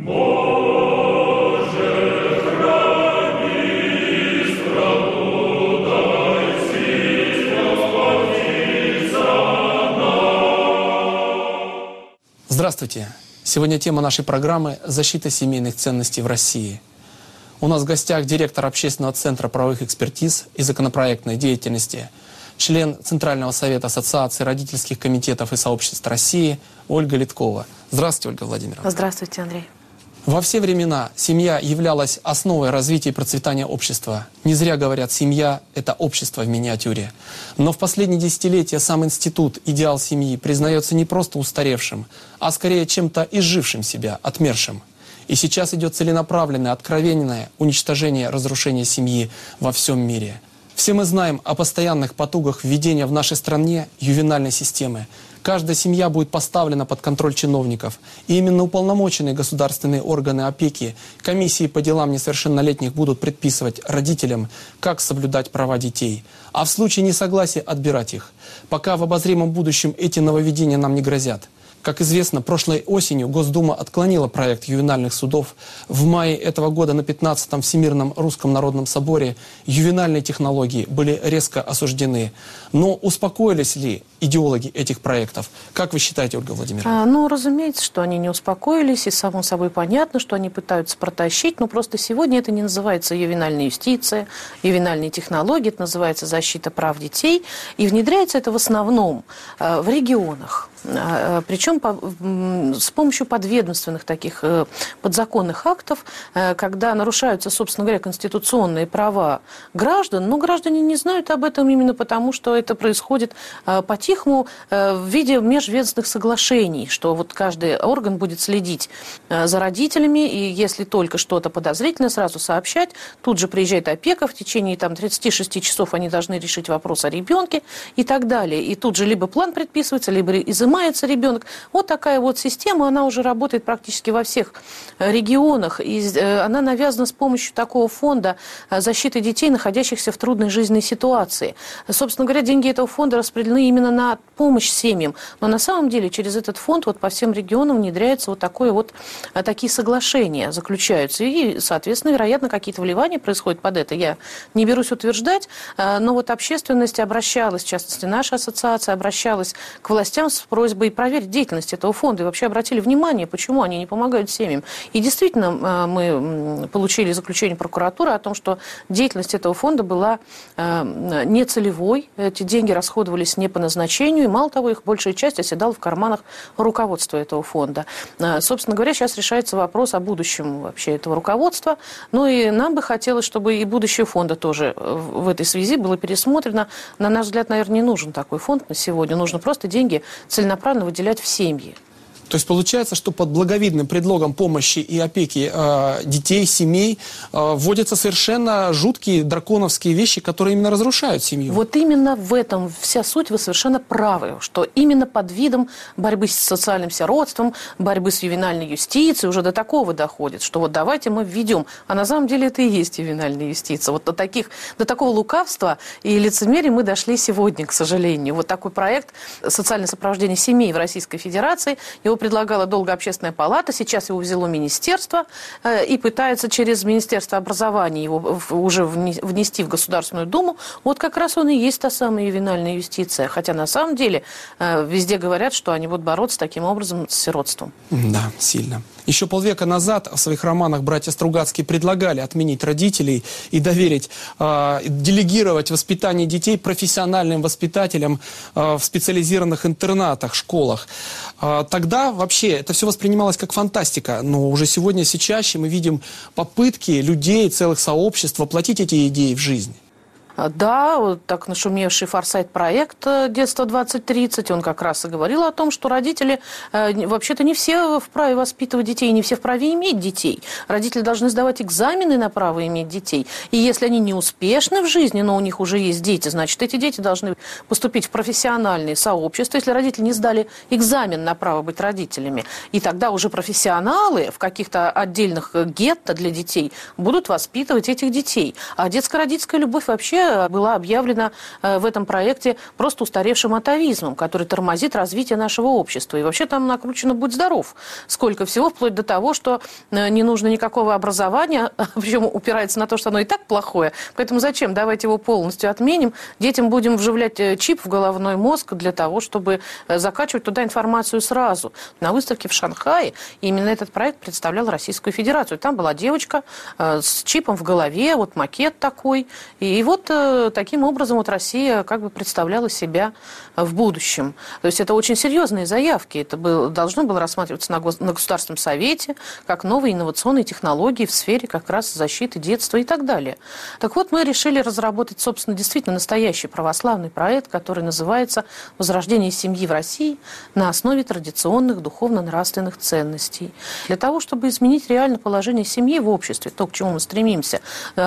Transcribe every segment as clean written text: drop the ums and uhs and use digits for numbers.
Здравствуйте! Сегодня тема нашей программы «Защита семейных ценностей в России». У нас в гостях директор Общественного центра правовых экспертиз и законопроектной деятельности, член Центрального совета Ассоциации родительских комитетов и сообществ России Ольга Литкова. Здравствуйте, Ольга Владимировна. Здравствуйте, Андрей. Во все времена семья являлась основой развития и процветания общества. Не зря говорят, семья – это общество в миниатюре. Но в последние десятилетия сам институт «Идеал семьи» признается не просто устаревшим, а скорее чем-то изжившим себя, отмершим. И сейчас идет целенаправленное, откровенное уничтожение, разрушение семьи во всем мире. Все мы знаем о постоянных потугах введения в нашей стране ювенальной системы. Каждая семья будет поставлена под контроль чиновников. И именно уполномоченные государственные органы опеки, комиссии по делам несовершеннолетних будут предписывать родителям, как соблюдать права детей. А в случае несогласия отбирать их. Пока в обозримом будущем эти нововведения нам не грозят. Как известно, прошлой осенью Госдума отклонила проект ювенальных судов. В мае этого года на 15-м Всемирном Русском Народном Соборе ювенальные технологии были резко осуждены. Но успокоились ли идеологи этих проектов? Как вы считаете, Ольга Владимировна? Разумеется, что они не успокоились, и само собой понятно, что они пытаются протащить, но просто сегодня это не называется ювенальная юстиция, ювенальные технологии, это называется защита прав детей, и внедряется это в основном в регионах. Причем с помощью подведомственных таких подзаконных актов, когда нарушаются, собственно говоря, конституционные права граждан, но граждане не знают об этом именно потому, что это происходит по-тихому в виде межведомственных соглашений, что вот каждый орган будет следить за родителями, и если только что-то подозрительное, сразу сообщать. Тут же приезжает опека, в течение 36 часов они должны решить вопрос о ребенке и так далее. И тут же либо план предписывается, либо изымается ребенок. Вот такая вот система, она уже работает практически во всех регионах, и она навязана с помощью такого фонда защиты детей, находящихся в трудной жизненной ситуации. Собственно говоря, деньги этого фонда распределены именно на помощь семьям, но на самом деле через этот фонд вот по всем регионам внедряется такие соглашения заключаются, и, соответственно, вероятно, какие-то вливания происходят под это. Я не берусь утверждать, но вот общественность обращалась, в частности, наша ассоциация обращалась к властям с просьбой проверить деятельность этого фонда и вообще обратили внимание, почему они не помогают семьям. И действительно, мы получили заключение прокуратуры о том, что деятельность этого фонда была нецелевой, эти деньги расходовались не по назначению, и мало того, их большая часть оседала в карманах руководства этого фонда. Собственно говоря, сейчас решается вопрос о будущем вообще этого руководства. Ну и нам бы хотелось, чтобы и будущее фонда тоже в этой связи было пересмотрено. На наш взгляд, наверное, не нужен такой фонд на сегодня. Нужно просто деньги целенаправленно выделять в семьи. То есть получается, что под благовидным предлогом помощи и опеки детей, семей вводятся совершенно жуткие драконовские вещи, которые именно разрушают семью. Вот именно в этом вся суть, вы совершенно правы, что именно под видом борьбы с социальным сиротством, борьбы с ювенальной юстицией уже до такого доходит, что вот давайте мы введем. А на самом деле это и есть ювенальная юстиция. Вот до такого лукавства и лицемерия мы дошли сегодня, к сожалению. Вот такой проект «Социальное сопровождение семей в Российской Федерации», его предлагала долго Общественная палата, сейчас его взяло министерство и пытается через Министерство образования его уже внести в Государственную Думу. Вот как раз он и есть та самая ювенальная юстиция. Хотя на самом деле везде говорят, что они будут бороться таким образом с сиротством. Да, сильно. Еще полвека назад в своих романах братья Стругацкие предлагали отменить родителей и доверить, делегировать воспитание детей профессиональным воспитателям в специализированных интернатах, школах. Тогда вообще это все воспринималось как фантастика, но уже сегодня все чаще мы видим попытки людей, целых сообществ воплотить эти идеи в жизнь. Да, вот так нашумевший форсайт-проект «Детство 2030», он как раз и говорил о том, что родители вообще-то не все вправе воспитывать детей, не все вправе иметь детей. Родители должны сдавать экзамены на право иметь детей. И если они не успешны в жизни, но у них уже есть дети, значит, эти дети должны поступить в профессиональные сообщества, если родители не сдали экзамен на право быть родителями. И тогда уже профессионалы в каких-то отдельных гетто для детей будут воспитывать этих детей. А детско-родительская любовь вообще вообще была объявлена в этом проекте просто устаревшим атовизмом, который тормозит развитие нашего общества. И вообще там накручено «Будь здоров». Сколько всего, вплоть до того, что не нужно никакого образования, причем упирается на то, что оно и так плохое. Поэтому зачем? Давайте его полностью отменим. Детям будем вживлять чип в головной мозг для того, чтобы закачивать туда информацию сразу. На выставке в Шанхае именно этот проект представлял Российскую Федерацию. Там была девочка с чипом в голове, вот макет такой. И вот таким образом вот Россия как бы представляла себя в будущем. То есть это очень серьезные заявки. Это должно было рассматриваться на Государственном совете как новые инновационные технологии в сфере как раз защиты детства и так далее. Так вот, мы решили разработать, собственно, действительно настоящий православный проект, который называется «Возрождение семьи в России на основе традиционных духовно-нравственных ценностей». Для того, чтобы изменить реально положение семьи в обществе, то, к чему мы стремимся,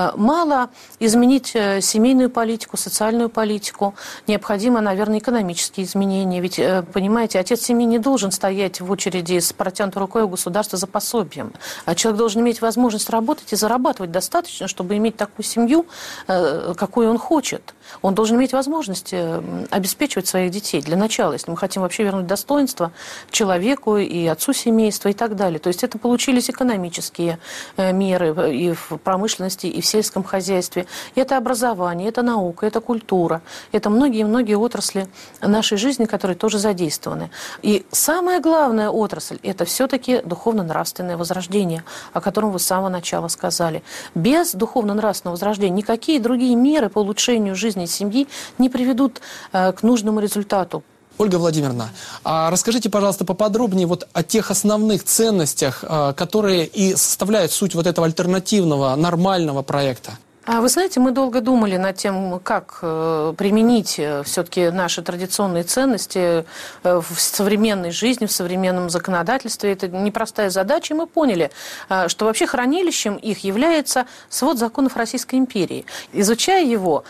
мало изменить семейную политику, социальную политику, необходимо, наверное, экономические изменения. Ведь, понимаете, отец семьи не должен стоять в очереди с протянутой рукой у государства за пособием. А человек должен иметь возможность работать и зарабатывать достаточно, чтобы иметь такую семью, какую он хочет. Он должен иметь возможность обеспечивать своих детей для начала, если мы хотим вообще вернуть достоинство человеку и отцу семейства и так далее. То есть это получились экономические меры и в промышленности, и в сельском хозяйстве. И это образование, это наука, это культура. Это многие-многие отрасли нашей жизни, которые тоже задействованы. И самая главная отрасль – это все-таки духовно-нравственное возрождение, о котором вы с самого начала сказали. Без духовно-нравственного возрождения никакие другие меры по улучшению жизни семьи не приведут к нужному результату. Ольга Владимировна, а расскажите, пожалуйста, поподробнее вот о тех основных ценностях, которые и составляют суть вот этого альтернативного, нормального проекта. Вы знаете, мы долго думали над тем, как применить все-таки наши традиционные ценности в современной жизни, в современном законодательстве. Это непростая задача, и мы поняли, что вообще хранилищем их является свод законов Российской империи. Изучая его,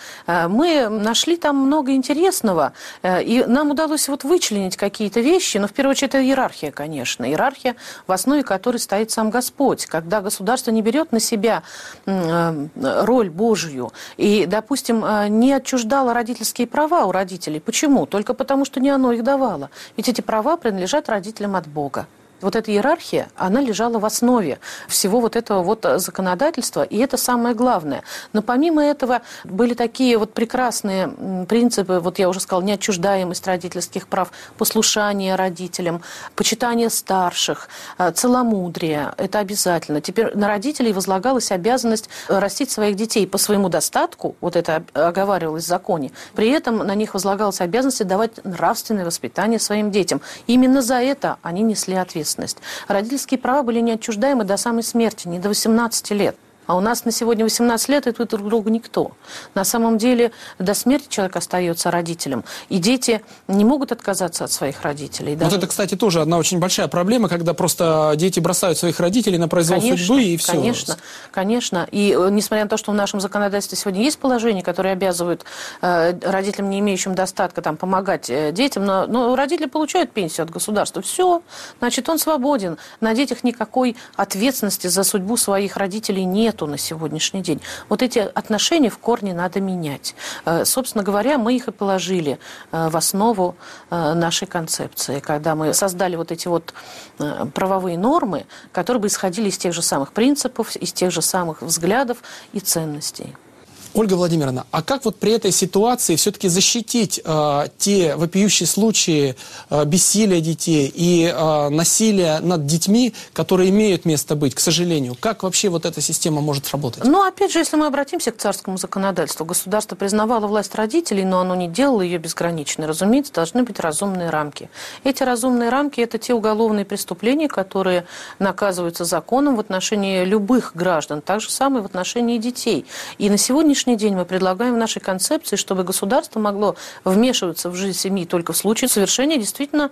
мы нашли там много интересного, и нам удалось вот вычленить какие-то вещи, но в первую очередь это иерархия, конечно. Иерархия, в основе которой стоит сам Господь. Когда государство не берет на себя роль Божию и, допустим, не отчуждало родительские права у родителей. Почему? Только потому, что не оно их давало. Ведь эти права принадлежат родителям от Бога. Вот эта иерархия, она лежала в основе всего вот этого вот законодательства, и это самое главное. Но помимо этого были такие вот прекрасные принципы, вот я уже сказала, неотчуждаемость родительских прав, послушание родителям, почитание старших, целомудрие, это обязательно. Теперь на родителей возлагалась обязанность растить своих детей по своему достатку, вот это оговаривалось в законе, при этом на них возлагалась обязанность давать нравственное воспитание своим детям. Именно за это они несли ответственность. Родительские права были неотчуждаемы до самой смерти, не до 18 лет. А у нас на сегодня 18 лет, и тут друг другу никто. На самом деле до смерти человек остается родителем. И дети не могут отказаться от своих родителей. Вот это, кстати, тоже одна очень большая проблема, когда просто дети бросают своих родителей на произвол судьбы, и все. Конечно. И несмотря на то, что в нашем законодательстве сегодня есть положения, которые обязывают родителям, не имеющим достатка, там, помогать детям, но родители получают пенсию от государства. Все, значит, он свободен. На детях никакой ответственности за судьбу своих родителей нет на сегодняшний день. Вот эти отношения в корне надо менять. Собственно говоря, мы их и положили в основу нашей концепции, когда мы создали вот эти вот правовые нормы, которые бы исходили из тех же самых принципов, из тех же самых взглядов и ценностей. Ольга Владимировна, а как вот при этой ситуации все-таки защитить те вопиющие случаи бессилия детей и насилия над детьми, которые имеют место быть, к сожалению? Как вообще вот эта система может работать? Ну, опять же, если мы обратимся к царскому законодательству, государство признавало власть родителей, но оно не делало ее безграничной. Разумеется, должны быть разумные рамки. Эти разумные рамки – это те уголовные преступления, которые наказываются законом в отношении любых граждан, так же самое в отношении детей. И на сегодняшний день мы предлагаем в нашей концепции, чтобы государство могло вмешиваться в жизнь семьи только в случае совершения действительно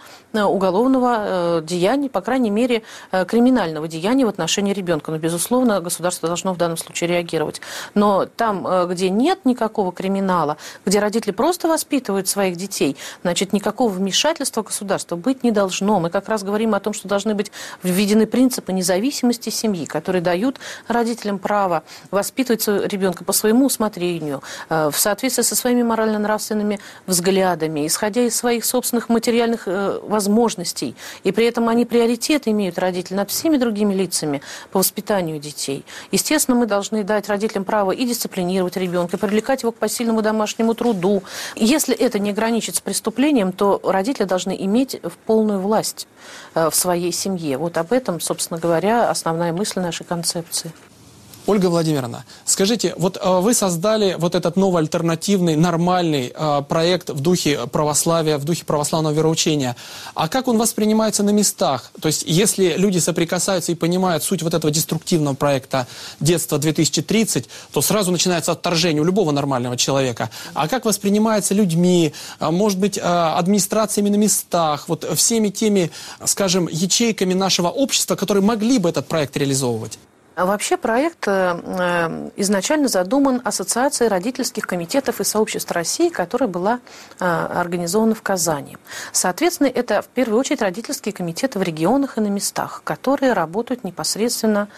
уголовного деяния, по крайней мере, криминального деяния в отношении ребенка. Но, безусловно, государство должно в данном случае реагировать. Но там, где нет никакого криминала, где родители просто воспитывают своих детей, значит, никакого вмешательства государства быть не должно. Мы как раз говорим о том, что должны быть введены принципы независимости семьи, которые дают родителям право воспитывать ребенка по своему усмотрению, в соответствии со своими морально-нравственными взглядами, исходя из своих собственных материальных возможностей. И при этом они приоритет имеют, родители, над всеми другими лицами по воспитанию детей. Естественно, мы должны дать родителям право и дисциплинировать ребенка, и привлекать его к посильному домашнему труду. Если это не граничит с преступлением, то родители должны иметь полную власть в своей семье. Вот об этом, собственно говоря, основная мысль нашей концепции. Ольга Владимировна, скажите, вот вы создали вот этот новый альтернативный, нормальный проект в духе православия, в духе православного вероучения. А как он воспринимается на местах? То есть, если люди соприкасаются и понимают суть вот этого деструктивного проекта «Детство 2030», то сразу начинается отторжение у любого нормального человека. А как воспринимается людьми, может быть, администрациями на местах, вот всеми теми, скажем, ячейками нашего общества, которые могли бы этот проект реализовывать? Вообще проект изначально задуман Ассоциацией родительских комитетов и сообществ России, которая была организована в Казани. Соответственно, это в первую очередь родительские комитеты в регионах и на местах, которые работают непосредственно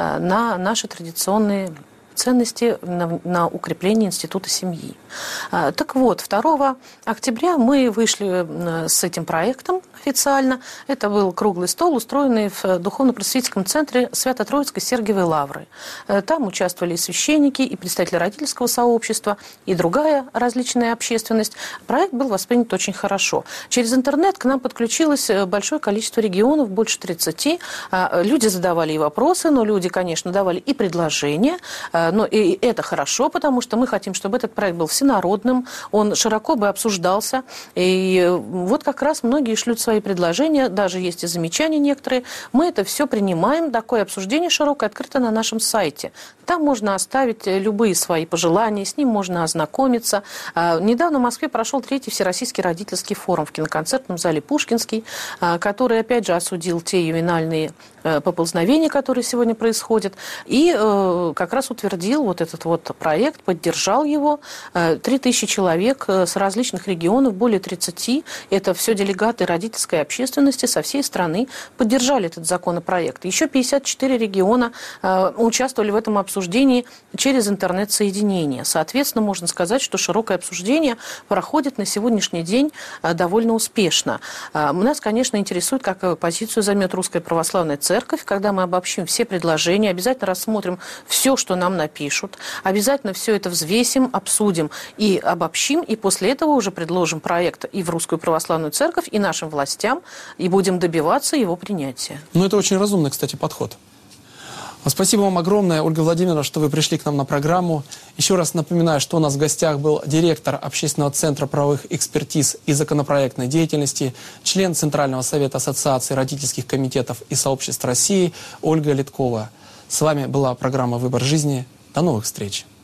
на наши традиционные ценности, на укрепление института семьи. Так вот, 2 октября мы вышли с этим проектом официально. Это был круглый стол, устроенный в духовно-просветительском центре Свято-Троицкой Сергиевой Лавры. Там участвовали и священники, и представители родительского сообщества, и другая различная общественность. Проект был воспринят очень хорошо. Через интернет к нам подключилось большое количество регионов, больше 30. Люди задавали и вопросы, но люди, конечно, давали и предложения. Но и это хорошо, потому что мы хотим, чтобы этот проект был всенародным, он широко бы обсуждался. И вот как раз многие шлют свои предложения, даже есть и замечания некоторые. Мы это все принимаем, такое обсуждение широкое открыто на нашем сайте. Там можно оставить любые свои пожелания, с ним можно ознакомиться. Недавно в Москве прошел 3-й Всероссийский родительский форум в киноконцертном зале «Пушкинский», который, опять же, осудил те ювенальные поползновения, которые сегодня происходят, и как раз утвердил вот этот вот проект, поддержал его. 3000 человек с различных регионов, более 30, это все делегаты родительской общественности со всей страны, поддержали этот законопроект. Еще 54 региона участвовали в этом обсуждении через интернет-соединение. Соответственно, можно сказать, что широкое обсуждение проходит на сегодняшний день довольно успешно. Нас, конечно, интересует, как позицию займет Русская Православная Церковь, когда мы обобщим все предложения, обязательно рассмотрим все, что нам напишут, обязательно все это взвесим, обсудим и обобщим, и после этого уже предложим проект и в Русскую Православную Церковь, и нашим властям, и будем добиваться его принятия. Ну, это очень разумный, кстати, подход. Спасибо вам огромное, Ольга Владимировна, что вы пришли к нам на программу. Еще раз напоминаю, что у нас в гостях был директор Общественного центра правовых экспертиз и законопроектной деятельности, член Центрального совета Ассоциации родительских комитетов и сообществ России Ольга Литкова. С вами была программа «Выбор жизни». До новых встреч!